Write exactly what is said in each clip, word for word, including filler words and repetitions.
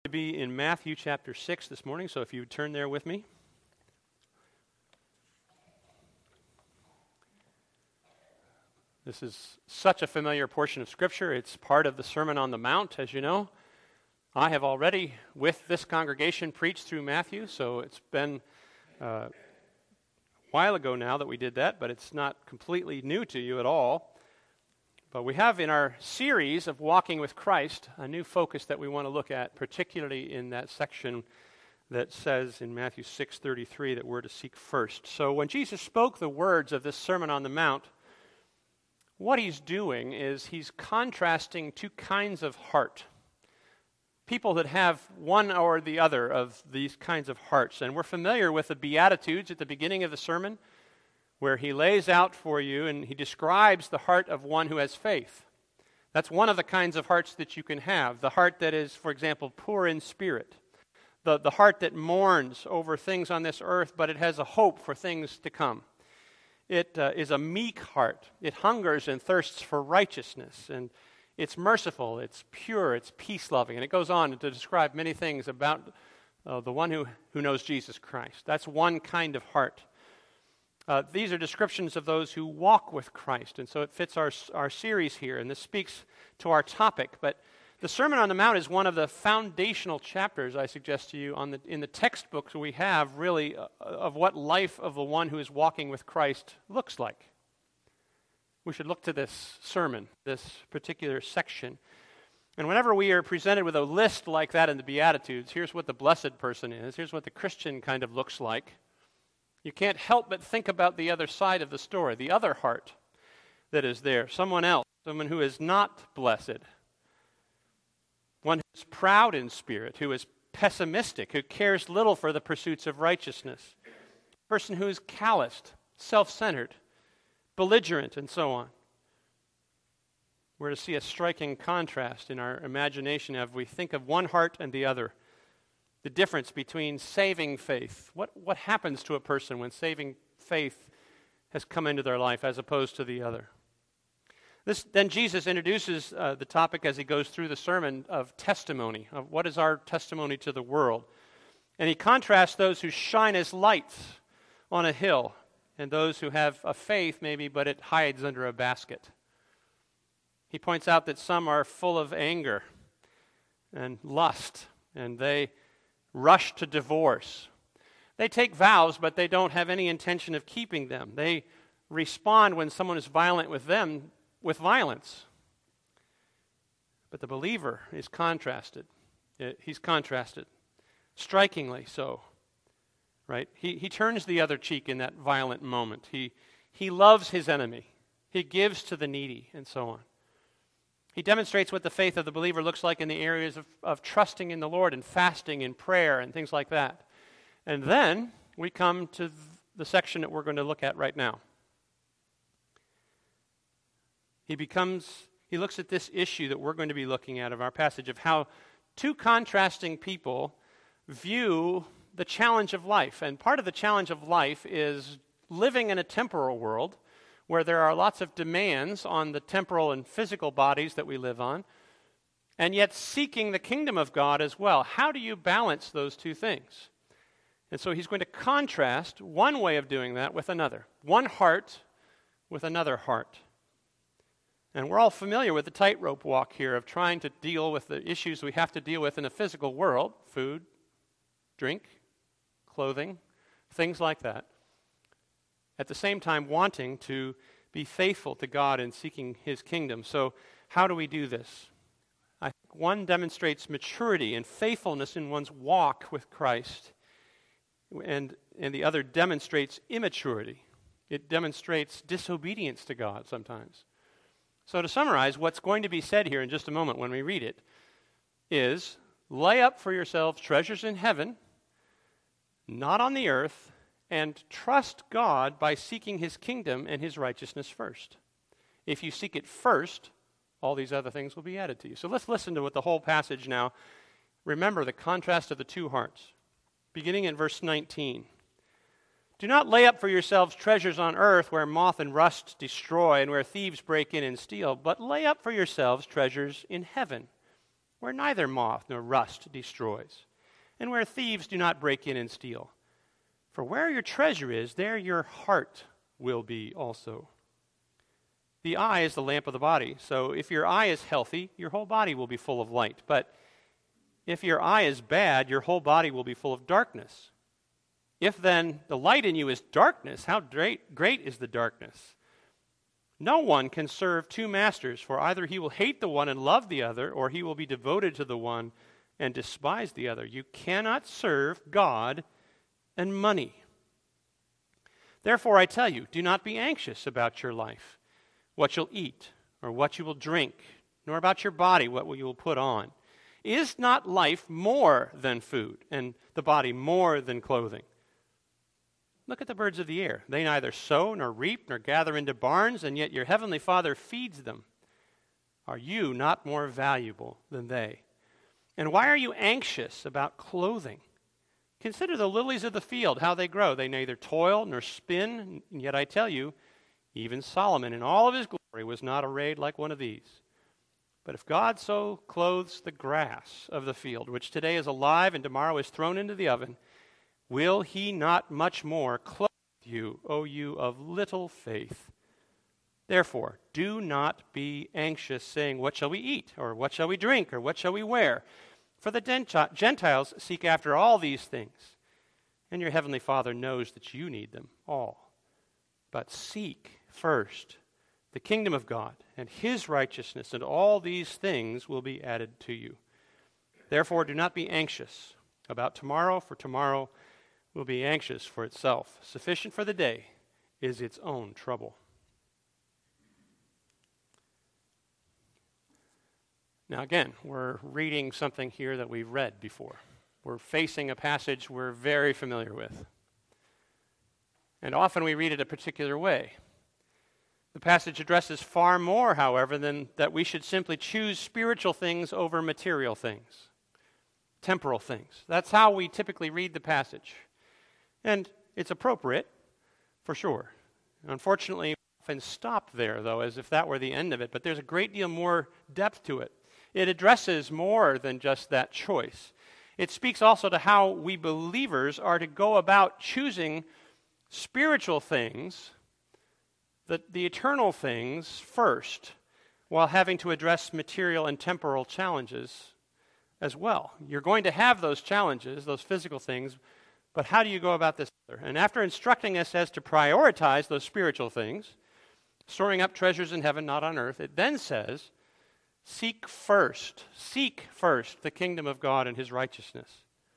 To be in Matthew chapter six this morning, so if you would turn there with me. This is such a familiar portion of Scripture. It's part of the Sermon on the Mount, as you know. I have already, with this congregation, preached through Matthew, so it's been uh, a while ago now that we did that, but it's not completely new to you at all. But we have in our series of Walking with Christ a new focus that we want to look at, particularly in that section that says in Matthew six thirty-three that we're to seek first. So when Jesus spoke the words of this Sermon on the Mount, what he's doing is he's contrasting two kinds of heart. People that have one or the other of these kinds of hearts. And we're familiar with the Beatitudes at the beginning of the sermon, where he lays out for you and he describes the heart of one who has faith. That's one of the kinds of hearts that you can have. The heart that is, for example, poor in spirit. The, the heart that mourns over things on this earth, but it has a hope for things to come. It uh, is a meek heart. It hungers and thirsts for righteousness. And it's merciful, it's pure, it's peace-loving. And it goes on to describe many things about uh, the one who, who knows Jesus Christ. That's one kind of heart. Uh, these are descriptions of those who walk with Christ, and so it fits our our series here, and this speaks to our topic. But the Sermon on the Mount is one of the foundational chapters, I suggest to you, on the in the textbooks we have, really, uh, of what life of the one who is walking with Christ looks like. We should look to this sermon, this particular section. And whenever we are presented with a list like that in the Beatitudes, here's what the blessed person is, here's what the Christian kind of looks like. You can't help but think about the other side of the story, the other heart that is there, someone else, someone who is not blessed, one who is proud in spirit, who is pessimistic, who cares little for the pursuits of righteousness, a person who is calloused, self-centered, belligerent, and so on. We're to see a striking contrast in our imagination as we think of one heart and the other. The difference between saving faith, what, what happens to a person when saving faith has come into their life as opposed to the other. This, then Jesus introduces uh, the topic as he goes through the sermon of testimony, of what is our testimony to the world. And he contrasts those who shine as lights on a hill and those who have a faith maybe, but it hides under a basket. He points out that some are full of anger and lust, and they rush to divorce. They take vows, but they don't have any intention of keeping them. They respond when someone is violent with them with violence. But the believer is contrasted. He's contrasted, strikingly so. Right? He he turns the other cheek in that violent moment. He he loves his enemy. He gives to the needy, and so on. He demonstrates what the faith of the believer looks like in the areas of, of trusting in the Lord and fasting and prayer and things like that. And then we come to the section that we're going to look at right now. He becomes, he looks at this issue that we're going to be looking at of our passage of how two contrasting people view the challenge of life. And part of the challenge of life is living in a temporal world where there are lots of demands on the temporal and physical bodies that we live on, and yet seeking the kingdom of God as well. How do you balance those two things? And so he's going to contrast one way of doing that with another. One heart with another heart. And we're all familiar with the tightrope walk here of trying to deal with the issues we have to deal with in a physical world, food, drink, clothing, things like that. At the same time wanting to be faithful to God and seeking his kingdom. So how do we do this? I think one demonstrates maturity and faithfulness in one's walk with Christ, and, and the other demonstrates immaturity. It demonstrates disobedience to God sometimes. So to summarize, what's going to be said here in just a moment when we read it is, lay up for yourselves treasures in heaven, not on the earth, and trust God by seeking his kingdom and his righteousness first. If you seek it first, all these other things will be added to you. So let's listen to what the whole passage now. Remember the contrast of the two hearts. Beginning in verse nineteen. Do not lay up for yourselves treasures on earth where moth and rust destroy and where thieves break in and steal, but lay up for yourselves treasures in heaven, where neither moth nor rust destroys, and where thieves do not break in and steal. For where your treasure is, there your heart will be also. The eye is the lamp of the body, so if your eye is healthy, your whole body will be full of light. But if your eye is bad, your whole body will be full of darkness. If then the light in you is darkness, how great, great is the darkness? No one can serve two masters, for either he will hate the one and love the other, or he will be devoted to the one and despise the other. You cannot serve God and money. Therefore, I tell you, do not be anxious about your life, what you'll eat, or what you will drink, nor about your body, what you will put on. Is not life more than food, and the body more than clothing? Look at the birds of the air. They neither sow nor reap nor gather into barns, and yet your heavenly Father feeds them. Are you not more valuable than they? And why are you anxious about clothing? Consider the lilies of the field, how they grow. They neither toil nor spin, and yet I tell you, even Solomon in all of his glory was not arrayed like one of these. But if God so clothes the grass of the field, which today is alive and tomorrow is thrown into the oven, will he not much more clothe you, O you of little faith? Therefore, do not be anxious, saying, what shall we eat? Or what shall we drink? Or what shall we wear? For the Gentiles seek after all these things, and your heavenly Father knows that you need them all. But seek first the kingdom of God and his righteousness, and all these things will be added to you. Therefore, do not be anxious about tomorrow, for tomorrow will be anxious for itself. Sufficient for the day is its own trouble. Now again, we're reading something here that we've read before. We're facing a passage we're very familiar with. And often we read it a particular way. The passage addresses far more, however, than that we should simply choose spiritual things over material things, temporal things. That's how we typically read the passage. And it's appropriate, for sure. Unfortunately, we often stop there, though, as if that were the end of it. But there's a great deal more depth to it. It addresses more than just that choice. It speaks also to how we believers are to go about choosing spiritual things, the, the eternal things first, while having to address material and temporal challenges as well. You're going to have those challenges, those physical things, but how do you go about this? And after instructing us as to prioritize those spiritual things, storing up treasures in heaven, not on earth, it then says, seek first, seek first the kingdom of God and his righteousness.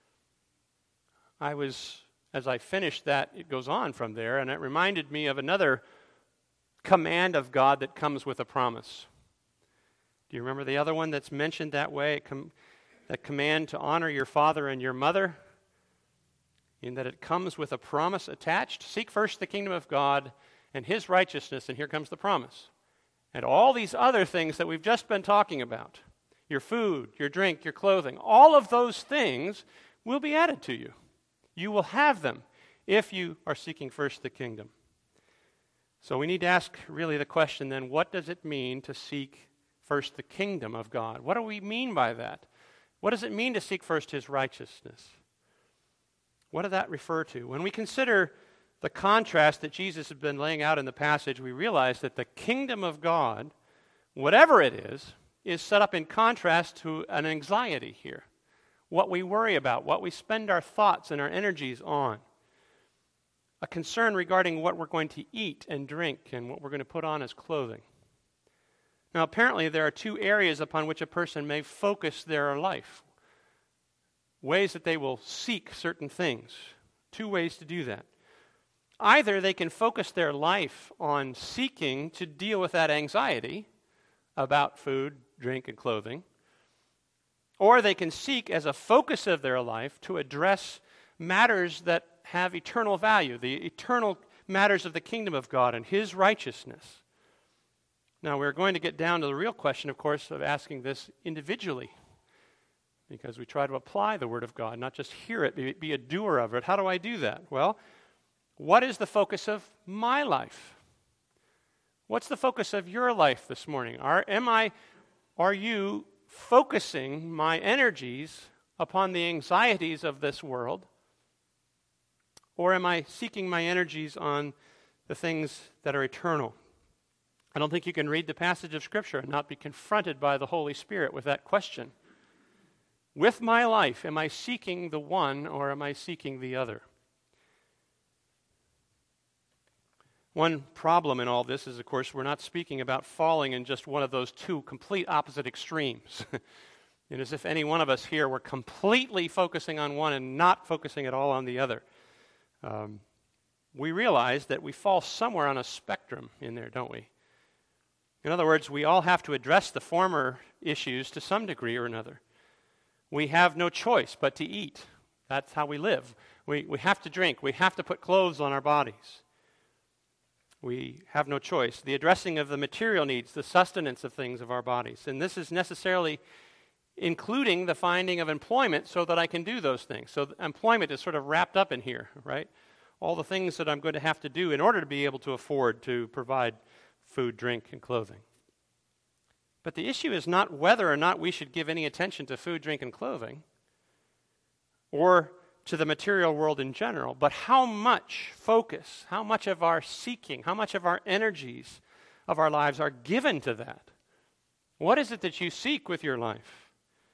I was, as I finished that, it goes on from there, and it reminded me of another command of God that comes with a promise. Do you remember the other one that's mentioned that way? It com- that command to honor your father and your mother, in that it comes with a promise attached. Seek first the kingdom of God and his righteousness, and here comes the promise. And all these other things that we've just been talking about, your food, your drink, your clothing, all of those things will be added to you. You will have them if you are seeking first the kingdom. So we need to ask really the question then, what does it mean to seek first the kingdom of God? What do we mean by that? What does it mean to seek first his righteousness? What does that refer to? When we consider the contrast that Jesus has been laying out in the passage, we realize that the kingdom of God, whatever it is, is set up in contrast to an anxiety here. What we worry about, what we spend our thoughts and our energies on. A concern regarding what we're going to eat and drink and what we're going to put on as clothing. Now, apparently, there are two areas upon which a person may focus their life. Ways that they will seek certain things. Two ways to do that. Either they can focus their life on seeking to deal with that anxiety about food, drink, and clothing, or they can seek as a focus of their life to address matters that have eternal value, the eternal matters of the kingdom of God and his righteousness. Now, we're going to get down to the real question, of course, of asking this individually, because we try to apply the Word of God, not just hear it, be, be a doer of it. How do I do that? Well, what is the focus of my life? What's the focus of your life this morning? Are, am I, are you focusing my energies upon the anxieties of this world, or am I seeking my energies on the things that are eternal? I don't think you can read the passage of Scripture and not be confronted by the Holy Spirit with that question. With my life, am I seeking the one or am I seeking the other? One problem in all this is, of course, we're not speaking about falling in just one of those two complete opposite extremes. And as if any one of us here were completely focusing on one and not focusing at all on the other. Um, we realize that we fall somewhere on a spectrum in there, don't we? In other words, we all have to address the former issues to some degree or another. We have no choice but to eat. That's how we live. We, we have to drink. We have to put clothes on our bodies. We have no choice. The addressing of the material needs, the sustenance of things of our bodies. And this is necessarily including the finding of employment so that I can do those things. So employment is sort of wrapped up in here, right? All the things that I'm going to have to do in order to be able to afford to provide food, drink, and clothing. But the issue is not whether or not we should give any attention to food, drink, and clothing, or to the material world in general, but how much focus, how much of our seeking, how much of our energies of our lives are given to that. What is it that you seek with your life?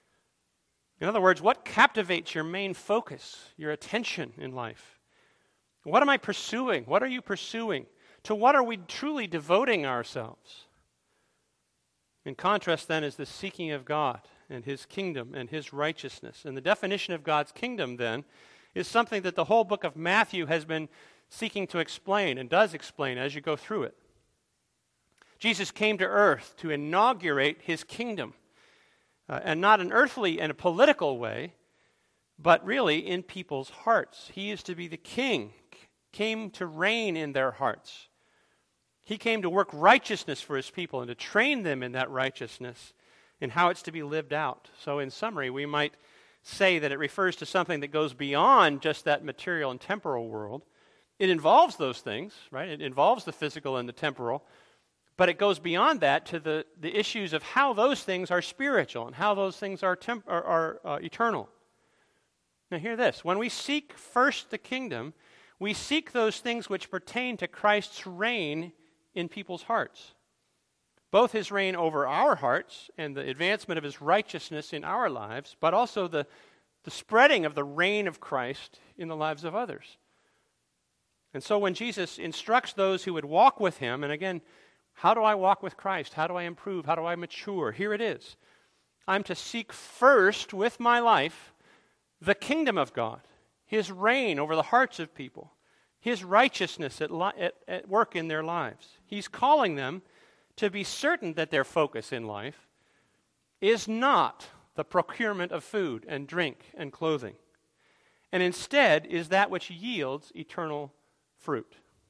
In other words, what captivates your main focus, your attention in life? What am I pursuing? What are you pursuing? To what are we truly devoting ourselves? In contrast, then, is the seeking of God and His kingdom and His righteousness. And the definition of God's kingdom, then, is something that the whole book of Matthew has been seeking to explain and does explain as you go through it. Jesus came to earth to inaugurate His kingdom, uh, and not an earthly and a political way, but really in people's hearts. He is to be the king, came to reign in their hearts. He came to work righteousness for His people and to train them in that righteousness and how it's to be lived out. So in summary, we might say that it refers to something that goes beyond just that material and temporal world. It involves those things, right? It involves the physical and the temporal, but it goes beyond that to the, the issues of how those things are spiritual and how those things are, temp- are, are uh, eternal. Now hear this. When we seek first the kingdom, we seek those things which pertain to Christ's reign in people's hearts. Both His reign over our hearts and the advancement of His righteousness in our lives, but also the, the spreading of the reign of Christ in the lives of others. And so when Jesus instructs those who would walk with Him, and again, how do I walk with Christ? How do I improve? How do I mature? Here it is. I'm to seek first with my life the kingdom of God, His reign over the hearts of people, His righteousness at, li- at, at work in their lives. He's calling them to be certain that their focus in life is not the procurement of food and drink and clothing, and instead is that which yields eternal fruit.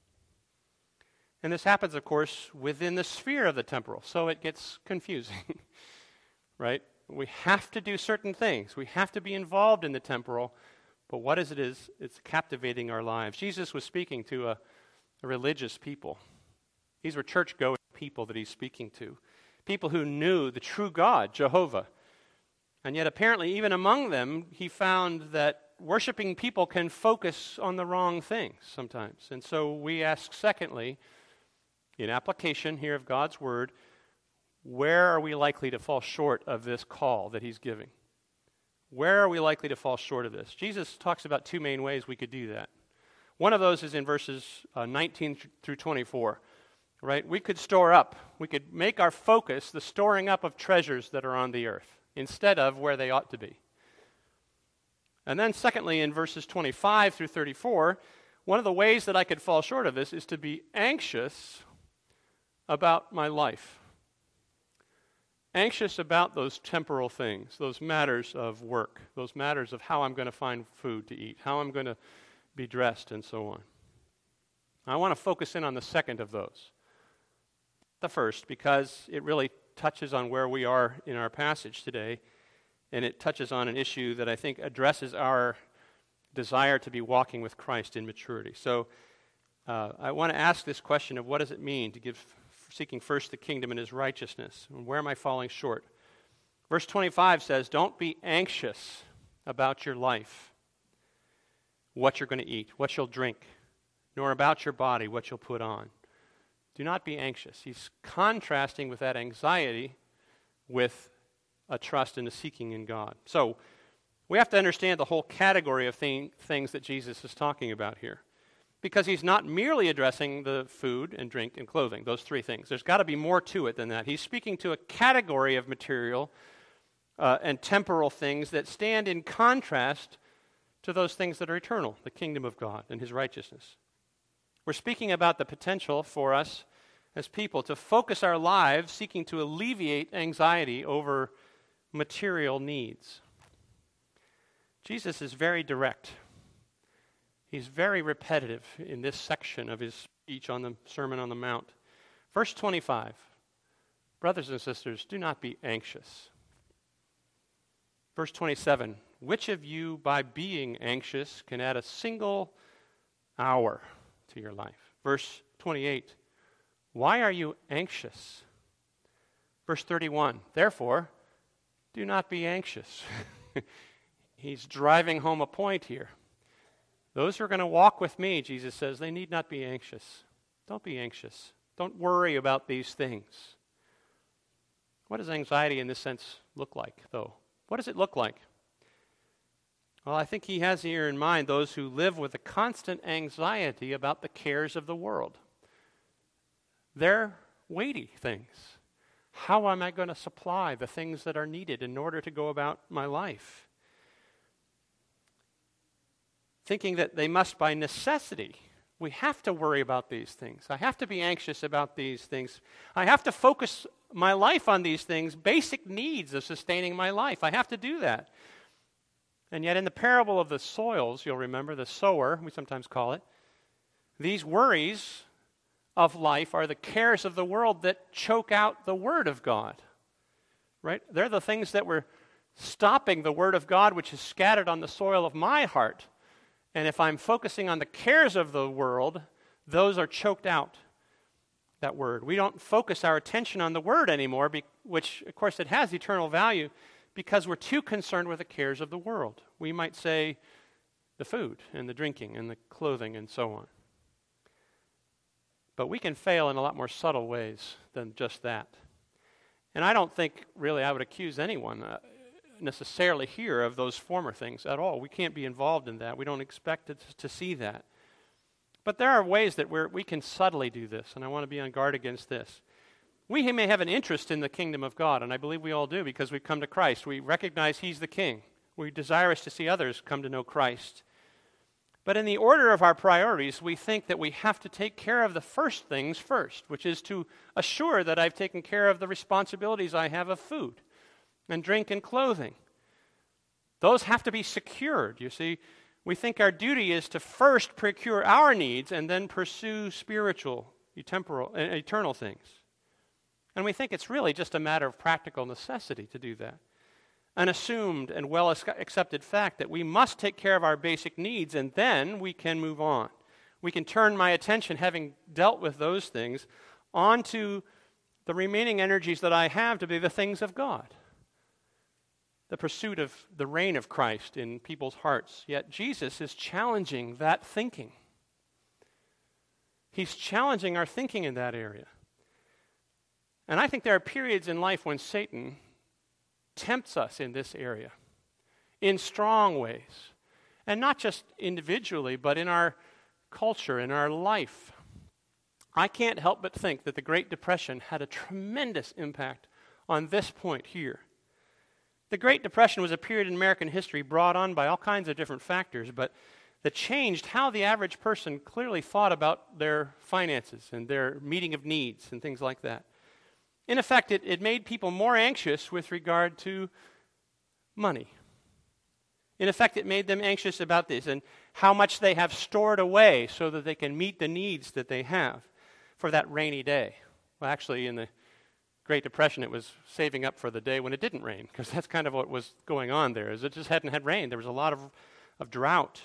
And this happens, of course, within the sphere of the temporal, so it gets confusing, right? We have to do certain things. We have to be involved in the temporal, but what is it is, it's captivating our lives. Jesus was speaking to a, a religious people. These were church-going people that He's speaking to. People who knew the true God, Jehovah. And yet apparently even among them, He found that worshiping people can focus on the wrong things sometimes. And so we ask secondly, in application here of God's Word, where are we likely to fall short of this call that He's giving? Where are we likely to fall short of this? Jesus talks about two main ways we could do that. One of those is in verses uh, nineteen through twenty-four. Right? We could store up. We could make our focus the storing up of treasures that are on the earth instead of where they ought to be. And then secondly, in verses twenty-five through thirty-four, one of the ways that I could fall short of this is to be anxious about my life. Anxious about those temporal things, those matters of work, those matters of how I'm going to find food to eat, how I'm going to be dressed, and so on. I want to focus in on the second of those. The first, because it really touches on where we are in our passage today, and it touches on an issue that I think addresses our desire to be walking with Christ in maturity. So uh, I want to ask this question of what does it mean to give seeking first the kingdom and His righteousness, and where am I falling short? Verse twenty-five says, don't be anxious about your life, what you're going to eat, what you'll drink, nor about your body, what you'll put on. Do not be anxious. He's contrasting with that anxiety with a trust and a seeking in God. So we have to understand the whole category of thing, things that Jesus is talking about here, because he's not merely addressing the food and drink and clothing, those three things. There's got to be more to it than that. He's speaking to a category of material uh, and temporal things that stand in contrast to those things that are eternal, the kingdom of God and his righteousness. We're speaking about the potential for us as people to focus our lives seeking to alleviate anxiety over material needs. Jesus is very direct. He's very repetitive in this section of his speech on the Sermon on the Mount. Verse twenty-five, brothers and sisters, do not be anxious. Verse twenty-seven, which of you by being anxious can add a single hour to your life? Verse twenty-eight, why are you anxious? Verse thirty-one, therefore, do not be anxious. He's driving home a point here. Those who are going to walk with me, Jesus says, they need not be anxious. Don't be anxious. Don't worry about these things. What does anxiety in this sense look like, though? What does it look like? Well, I think he has here in mind those who live with a constant anxiety about the cares of the world. They're weighty things. How am I going to supply the things that are needed in order to go about my life? Thinking that they must by necessity. We have to worry about these things. I have to be anxious about these things. I have to focus my life on these things, basic needs of sustaining my life. I have to do that. And yet in the parable of the soils, you'll remember, the sower, we sometimes call it, these worries of life are the cares of the world that choke out the Word of God. Right? They're the things that were stopping the Word of God, which is scattered on the soil of my heart. And if I'm focusing on the cares of the world, those are choked out, that word. We don't focus our attention on the word anymore, be, which, of course, it has eternal value, because we're too concerned with the cares of the world. We might say the food and the drinking and the clothing and so on. But we can fail in a lot more subtle ways than just that. And I don't think, really, I would accuse anyone uh, necessarily here of those former things at all. We can't be involved in that. We don't expect it to see that. But there are ways that we're, we can subtly do this, and I want to be on guard against this. We may have an interest in the kingdom of God, and I believe we all do because we've come to Christ. We recognize he's the king. We desire us to see others come to know Christ. But in the order of our priorities, we think that we have to take care of the first things first, which is to assure that I've taken care of the responsibilities I have of food and drink and clothing. Those have to be secured, you see. We think our duty is to first procure our needs and then pursue spiritual, temporal, eternal things. And we think it's really just a matter of practical necessity to do that. An assumed and well-accepted fact that we must take care of our basic needs and then we can move on. We can turn my attention, having dealt with those things, onto the remaining energies that I have to be the things of God. The pursuit of the reign of Christ in people's hearts. Yet Jesus is challenging that thinking. He's challenging our thinking in that area. And I think there are periods in life when Satan tempts us in this area in strong ways. And not just individually, but in our culture, in our life. I can't help but think that the Great Depression had a tremendous impact on this point here. The Great Depression was a period in American history brought on by all kinds of different factors, but that changed how the average person clearly thought about their finances and their meeting of needs and things like that. In effect, it, it made people more anxious with regard to money. In effect, it made them anxious about this and how much they have stored away so that they can meet the needs that they have for that rainy day. Well, actually, in the Great Depression, it was saving up for the day when it didn't rain, because that's kind of what was going on there, is it just hadn't had rain. There was a lot of, of drought.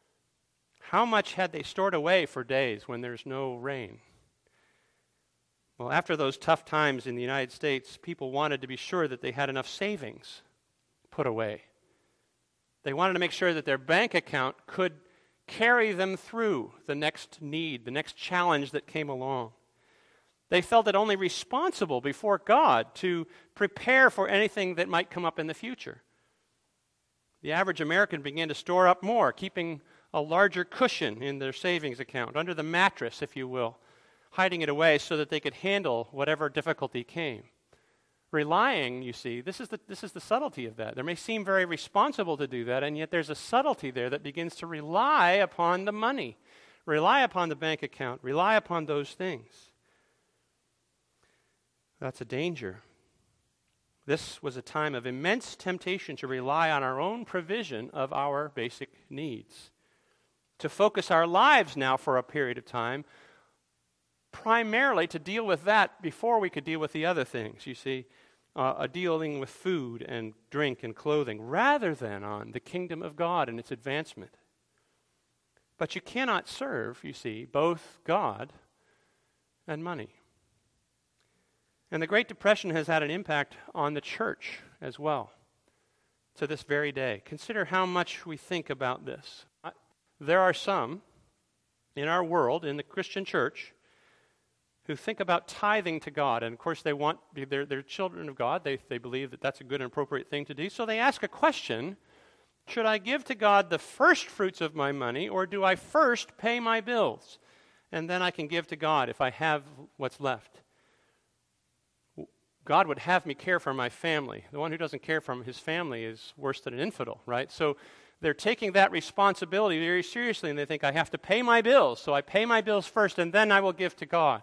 How much had they stored away for days when there's no rain? Well, after those tough times in the United States, people wanted to be sure that they had enough savings put away. They wanted to make sure that their bank account could carry them through the next need, the next challenge that came along. They felt it only responsible before God to prepare for anything that might come up in the future. The average American began to store up more, keeping a larger cushion in their savings account, under the mattress, if you will, hiding it away so that they could handle whatever difficulty came. Relying, you see, this is the this is the subtlety of that. There may seem very responsible to do that, and yet there's a subtlety there that begins to rely upon the money, rely upon the bank account, rely upon those things. That's a danger. This was a time of immense temptation to rely on our own provision of our basic needs, to focus our lives now for a period of time primarily to deal with that before we could deal with the other things, you see, uh, a dealing with food and drink and clothing, rather than on the kingdom of God and its advancement. But you cannot serve, you see, both God and money. And the Great Depression has had an impact on the church as well, to this very day. Consider how much we think about this. There are some in our world, in the Christian church, who think about tithing to God. And of course, they want, they're, they're children of God. They, they believe that that's a good and appropriate thing to do. So they ask a question: should I give to God the first fruits of my money, or do I first pay my bills? And then I can give to God if I have what's left. God would have me care for my family. The one who doesn't care for his family is worse than an infidel, right? So they're taking that responsibility very seriously, and they think, I have to pay my bills, so I pay my bills first, and then I will give to God.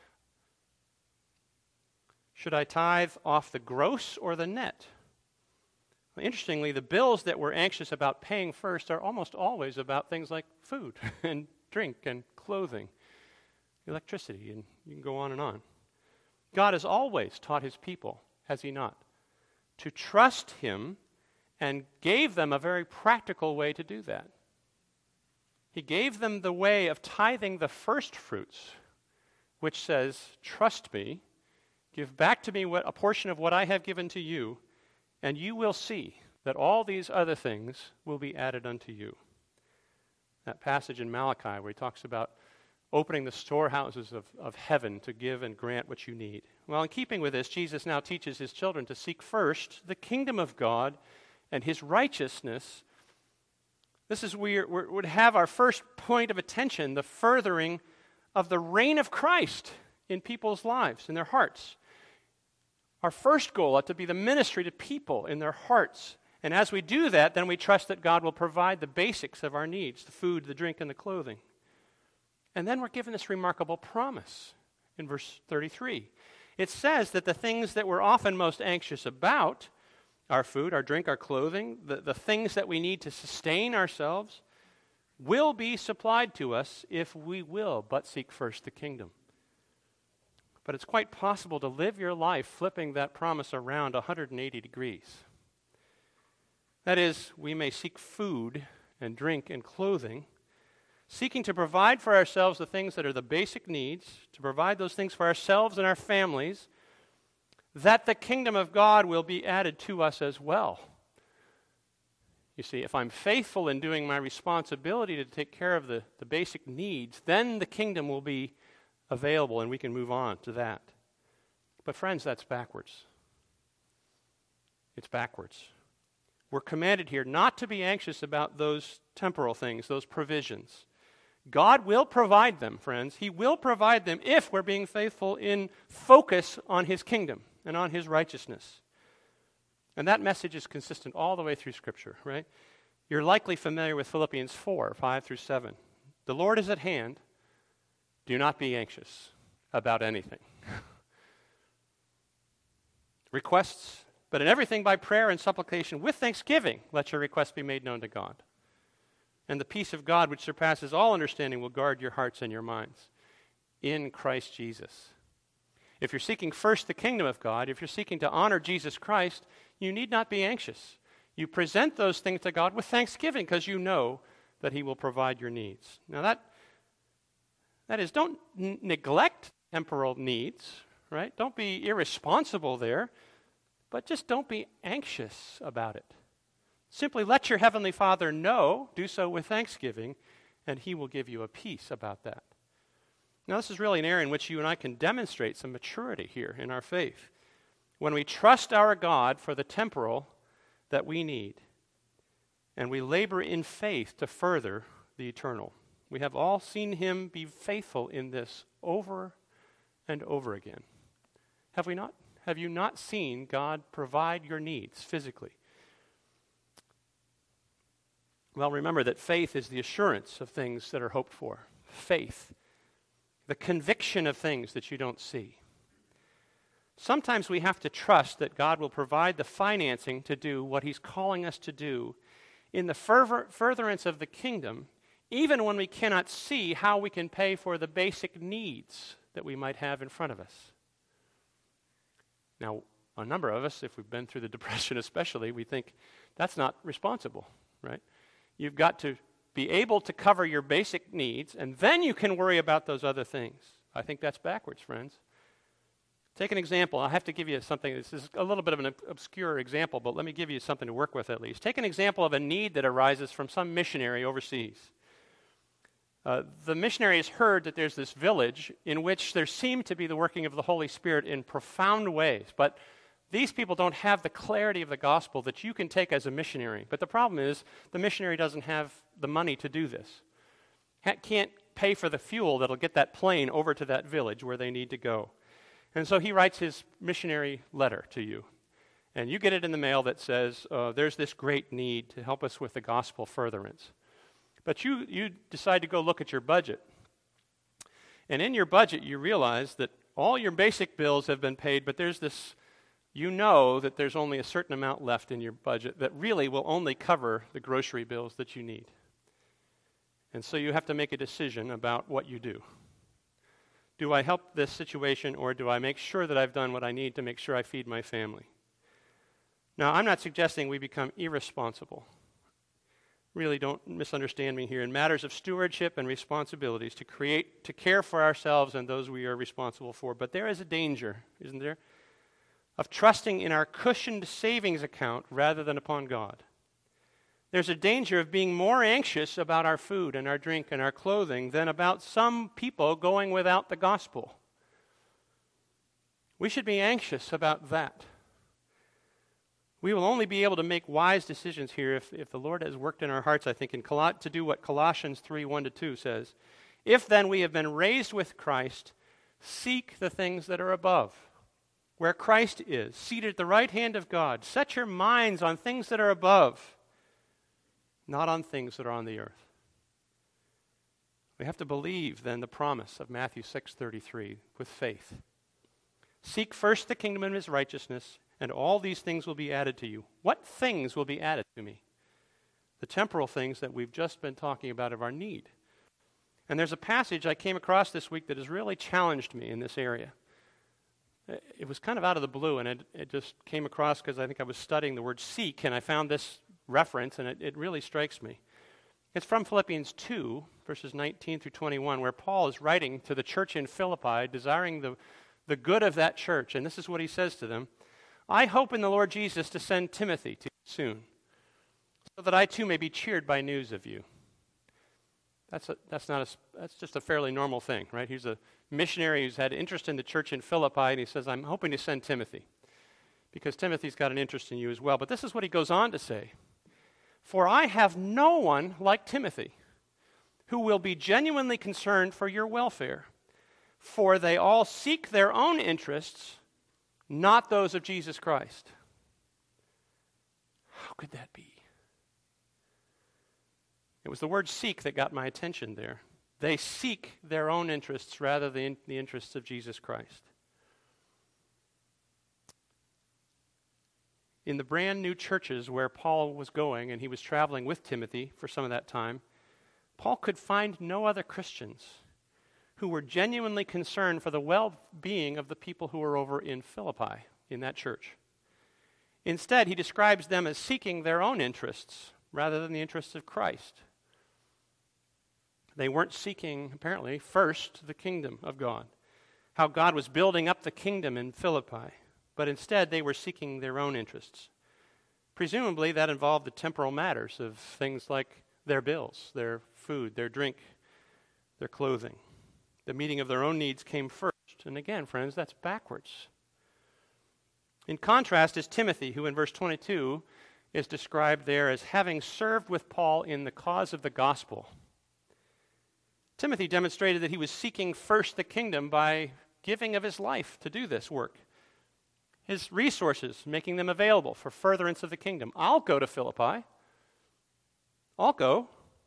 Should I tithe off the gross or the net? Well, interestingly, the bills that we're anxious about paying first are almost always about things like food and drink and clothing, electricity, and you can go on and on. God has always taught his people, has he not, to trust him, and gave them a very practical way to do that. He gave them the way of tithing the first fruits, which says, trust me, give back to me what, a portion of what I have given to you, and you will see that all these other things will be added unto you. That passage in Malachi where he talks about opening the storehouses of, of heaven to give and grant what you need. Well, in keeping with this, Jesus now teaches his children to seek first the kingdom of God and his righteousness. This is where we would have our first point of attention, the furthering of the reign of Christ in people's lives, in their hearts. Our first goal ought to be the ministry to people in their hearts. And as we do that, then we trust that God will provide the basics of our needs, the food, the drink, and the clothing. And then we're given this remarkable promise in verse thirty-three. It says that the things that we're often most anxious about, our food, our drink, our clothing, the, the things that we need to sustain ourselves, will be supplied to us if we will but seek first the kingdom. But it's quite possible to live your life flipping that promise around one hundred eighty degrees. That is, we may seek food and drink and clothing, seeking to provide for ourselves the things that are the basic needs, to provide those things for ourselves and our families, that the kingdom of God will be added to us as well. You see, if I'm faithful in doing my responsibility to take care of the, the basic needs, then the kingdom will be available and we can move on to that. But friends, that's backwards. It's backwards. We're commanded here not to be anxious about those temporal things, those provisions. God will provide them, friends. He will provide them if we're being faithful in focus on his kingdom and on his righteousness. And that message is consistent all the way through Scripture, right? You're likely familiar with Philippians four, five through seven. The Lord is at hand. Do not be anxious about anything. Requests, but in everything by prayer and supplication with thanksgiving, let your requests be made known to God. And the peace of God, which surpasses all understanding, will guard your hearts and your minds in Christ Jesus. If you're seeking first the kingdom of God, if you're seeking to honor Jesus Christ, you need not be anxious. You present those things to God with thanksgiving because you know that he will provide your needs. Now that, that is, don't n- neglect temporal needs, right? Don't be irresponsible there, but just don't be anxious about it. Simply let your Heavenly Father know, do so with thanksgiving, and He will give you a peace about that. Now, this is really an area in which you and I can demonstrate some maturity here in our faith. When we trust our God for the temporal that we need, and we labor in faith to further the eternal. We have all seen Him be faithful in this over and over again. Have we not? Have you not seen God provide your needs physically? Well, remember that faith is the assurance of things that are hoped for. Faith. The conviction of things that you don't see. Sometimes we have to trust that God will provide the financing to do what He's calling us to do in the fervor, furtherance of the kingdom, even when we cannot see how we can pay for the basic needs that we might have in front of us. Now, a number of us, if we've been through the Depression especially, we think that's not responsible, right? You've got to be able to cover your basic needs, and then you can worry about those other things. I think that's backwards, friends. Take an example. I have to give you something. This is a little bit of an obscure example, but let me give you something to work with at least. Take an example of a need that arises from some missionary overseas. Uh, the missionary has heard that there's this village in which there seemed to be the working of the Holy Spirit in profound ways, but these people don't have the clarity of the gospel that you can take as a missionary. But the problem is the missionary doesn't have the money to do this. Ha- can't pay for the fuel that'll get that plane over to that village where they need to go. And so he writes his missionary letter to you. And you get it in the mail that says, uh, there's this great need to help us with the gospel furtherance. But you, you decide to go look at your budget. And in your budget, you realize that all your basic bills have been paid, but there's this, you know that there's only a certain amount left in your budget that really will only cover the grocery bills that you need. And so you have to make a decision about what you do. Do I help this situation, or do I make sure that I've done what I need to make sure I feed my family? Now, I'm not suggesting we become irresponsible. Really, don't misunderstand me here. In matters of stewardship and responsibilities, to create, to care for ourselves and those we are responsible for. But there is a danger, isn't there, of trusting in our cushioned savings account rather than upon God. There's a danger of being more anxious about our food and our drink and our clothing than about some people going without the gospel. We should be anxious about that. We will only be able to make wise decisions here if, if the Lord has worked in our hearts, I think, in Col- to do what Colossians three, one to two says. If then we have been raised with Christ, seek the things that are above, where Christ is, seated at the right hand of God. Set your minds on things that are above, not on things that are on the earth. We have to believe, then, the promise of Matthew six thirty-three with faith. Seek first the kingdom and His righteousness, and all these things will be added to you. What things will be added to me? The temporal things that we've just been talking about of our need. And there's a passage I came across this week that has really challenged me in this area. It was kind of out of the blue, and it, it just came across because I think I was studying the word seek, and I found this reference, and it, it really strikes me. It's from Philippians two, verses nineteen through twenty-one, where Paul is writing to the church in Philippi, desiring the, the good of that church. And this is what he says to them. I hope in the Lord Jesus to send Timothy to you soon, so that I too may be cheered by news of you. That's a, that's not a, that's just a fairly normal thing, right? He's a missionary who's had interest in the church in Philippi, and he says, I'm hoping to send Timothy, because Timothy's got an interest in you as well. But this is what he goes on to say. For I have no one like Timothy, who will be genuinely concerned for your welfare. For they all seek their own interests, not those of Jesus Christ. How could that be? It was the word seek that got my attention there. They seek their own interests rather than the interests of Jesus Christ. In the brand new churches where Paul was going, and he was traveling with Timothy for some of that time, Paul could find no other Christians who were genuinely concerned for the well-being of the people who were over in Philippi, in that church. Instead, he describes them as seeking their own interests rather than the interests of Christ. They weren't seeking, apparently, first the kingdom of God. how God was building up the kingdom in Philippi, but instead they were seeking their own interests. Presumably that involved the temporal matters of things like their bills, their food, their drink, their clothing. The meeting of their own needs came first. And again, friends, that's backwards. In contrast is Timothy, who in verse twenty-two is described there as having served with Paul in the cause of the gospel. Timothy demonstrated that he was seeking first the kingdom by giving of his life to do this work. His resources, making them available for furtherance of the kingdom. I'll go to Philippi. I'll go.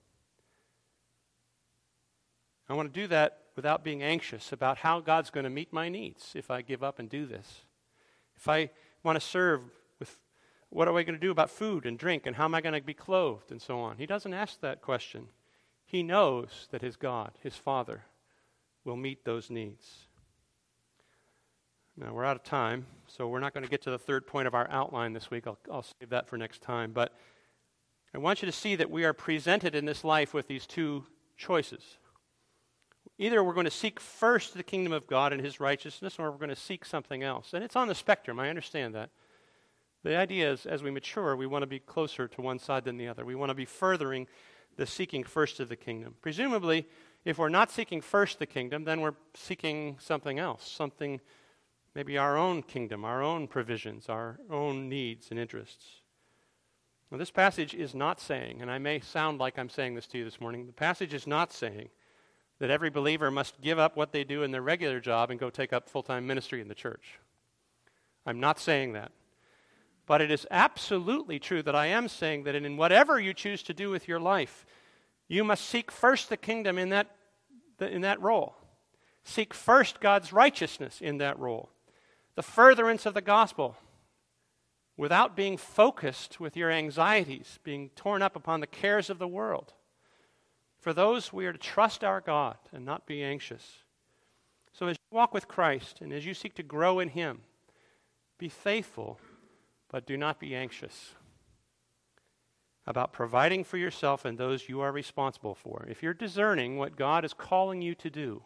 I want to do that without being anxious about how God's going to meet my needs if I give up and do this. If I want to serve with, what am I going to do about food and drink, and how am I going to be clothed, and so on. He doesn't ask that question. He knows that his God, his Father, will meet those needs. Now, we're out of time, so we're not going to get to the third point of our outline this week. I'll, I'll save that for next time. But I want you to see that we are presented in this life with these two choices. Either we're going to seek first the kingdom of God and his righteousness, or we're going to seek something else. And it's on the spectrum, I understand that. The idea is, as we mature, we want to be closer to one side than the other. We want to be furthering the seeking first of the kingdom. Presumably, if we're not seeking first the kingdom, then we're seeking something else, something, maybe our own kingdom, our own provisions, our own needs and interests. Now, this passage is not saying, and I may sound like I'm saying this to you this morning, the passage is not saying that every believer must give up what they do in their regular job and go take up full-time ministry in the church. I'm not saying that. But it is absolutely true that I am saying that in whatever you choose to do with your life, you must seek first the kingdom in that, in that role. Seek first God's righteousness in that role. The furtherance of the gospel, without being focused with your anxieties, being torn up upon the cares of the world. For those, we are to trust our God and not be anxious. So as you walk with Christ and as you seek to grow in him, be faithful, but do not be anxious about providing for yourself and those you are responsible for. If you're discerning what God is calling you to do,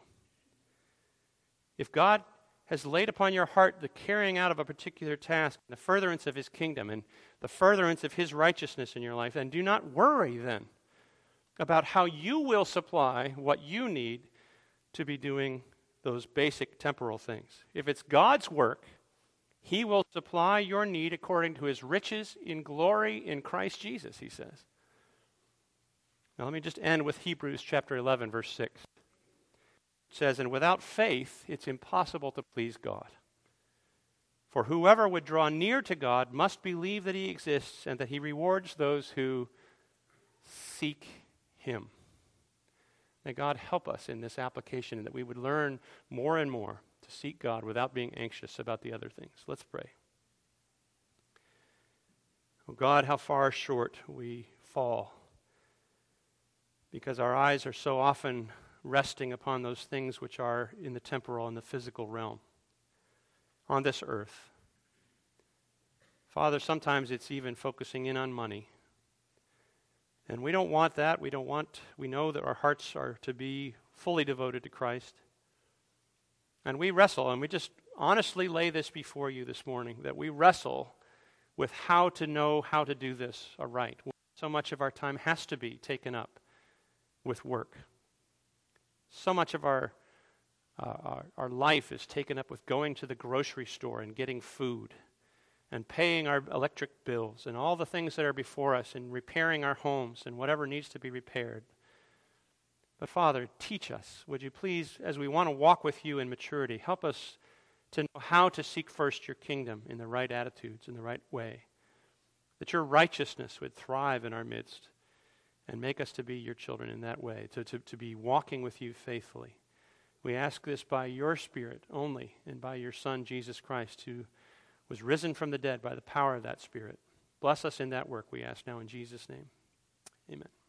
if God has laid upon your heart the carrying out of a particular task, the furtherance of his kingdom and the furtherance of his righteousness in your life, then do not worry then about how you will supply what you need to be doing those basic temporal things. If it's God's work, he will supply your need according to his riches in glory in Christ Jesus, he says. Now let me just end with Hebrews chapter eleven, verse six. It says, "And without faith it's impossible to please God. For whoever would draw near to God must believe that he exists and that he rewards those who seek him." May God help us in this application and that we would learn more and more to seek God without being anxious about the other things. Let's pray. Oh God, how far short we fall because our eyes are so often resting upon those things which are in the temporal and the physical realm on this earth. Father, sometimes it's even focusing in on money. And we don't want that. We don't want, we know that our hearts are to be fully devoted to Christ. And we wrestle, and we just honestly lay this before you this morning, that we wrestle with how to know how to do this aright. So much of our time has to be taken up with work. So much of our, uh, our, our life is taken up with going to the grocery store and getting food and paying our electric bills and all the things that are before us and repairing our homes and whatever needs to be repaired. But Father, teach us, would you please, as we want to walk with you in maturity, help us to know how to seek first your kingdom in the right attitudes, in the right way, that your righteousness would thrive in our midst and make us to be your children in that way, to, to, to be walking with you faithfully. We ask this by your Spirit only and by your Son, Jesus Christ, who was risen from the dead by the power of that Spirit. Bless us in that work, we ask now in Jesus' name. Amen.